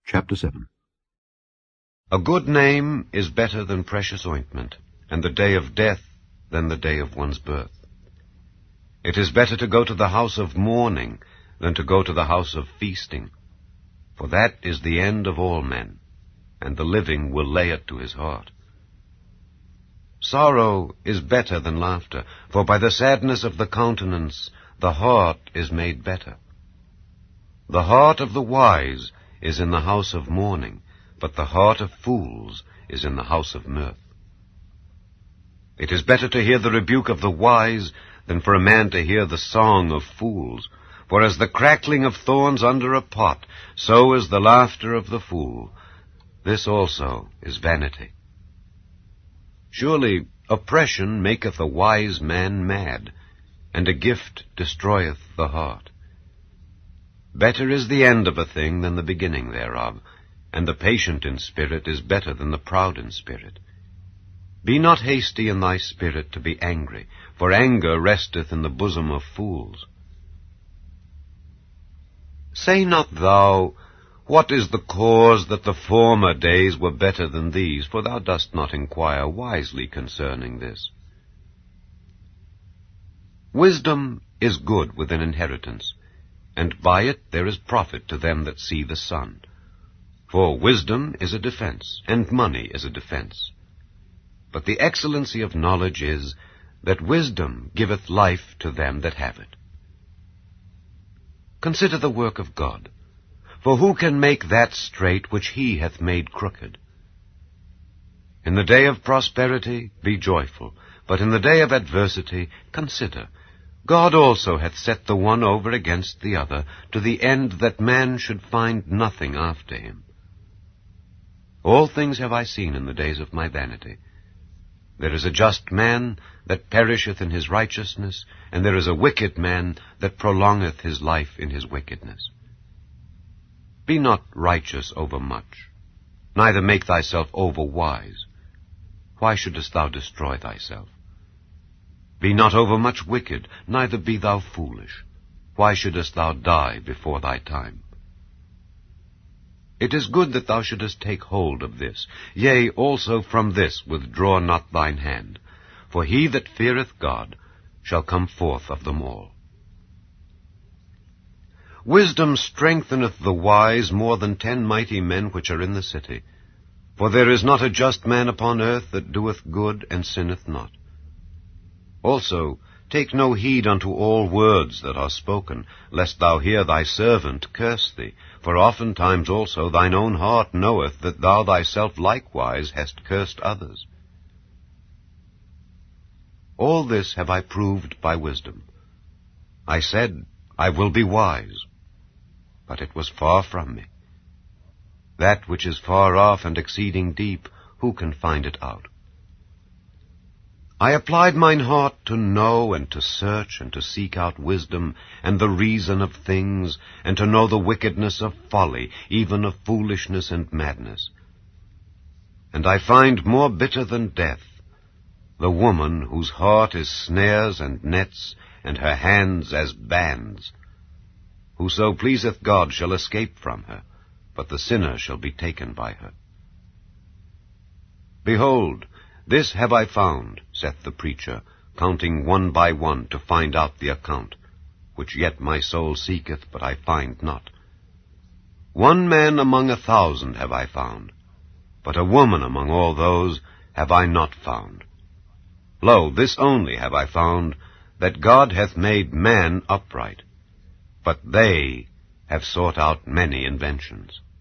Chapter 7. A good name is better than precious ointment, and the day of death than the day of one's birth. It is better to go to the house of mourning than to go to the house of feasting, for that is the end of all men, and the living will lay it to his heart. Sorrow is better than laughter, for by the sadness of the countenance the heart is made better. The heart of the wise is in the house of mourning, but the heart of fools is in the house of mirth. It is better to hear the rebuke of the wise than for a man to hear the song of fools. For as the crackling of thorns under a pot, so is the laughter of the fool. This also is vanity. Surely oppression maketh a wise man mad, and a gift destroyeth the heart. Better is the end of a thing than the beginning thereof, and the patient in spirit is better than the proud in spirit. Be not hasty in thy spirit to be angry, for anger resteth in the bosom of fools. Say not thou, What is the cause that the former days were better than these? For thou dost not inquire wisely concerning this. Wisdom is good with an inheritance, and by it there is profit to them that see the sun. For wisdom is a defense, and money is a defense. But the excellency of knowledge is, that wisdom giveth life to them that have it. Consider the work of God, for who can make that straight which he hath made crooked? In the day of prosperity be joyful, but in the day of adversity consider, God also hath set the one over against the other, to the end that man should find nothing after him. All things have I seen in the days of my vanity. There is a just man that perisheth in his righteousness, and there is a wicked man that prolongeth his life in his wickedness. Be not righteous overmuch, neither make thyself overwise. Why shouldest thou destroy thyself? Be not overmuch wicked, neither be thou foolish. Why shouldest thou die before thy time? It is good that thou shouldest take hold of this. Yea, also from this withdraw not thine hand. For he that feareth God shall come forth of them all. Wisdom strengtheneth the wise more than 10 mighty men which are in the city. For there is not a just man upon earth that doeth good and sinneth not. Also, take no heed unto all words that are spoken, lest thou hear thy servant curse thee. For oftentimes also thine own heart knoweth that thou thyself likewise hast cursed others. All this have I proved by wisdom. I said, I will be wise, but it was far from me. That which is far off and exceeding deep, who can find it out? I applied mine heart to know and to search and to seek out wisdom and the reason of things, and to know the wickedness of folly, even of foolishness and madness. And I find more bitter than death the woman whose heart is snares and nets, and her hands as bands. Whoso pleaseth God shall escape from her, but the sinner shall be taken by her. Behold, this have I found, saith the preacher, counting one by one to find out the account, which yet my soul seeketh, but I find not. 1 man among 1,000 have I found, but a woman among all those have I not found. Lo, this only have I found, that God hath made man upright, but they have sought out many inventions.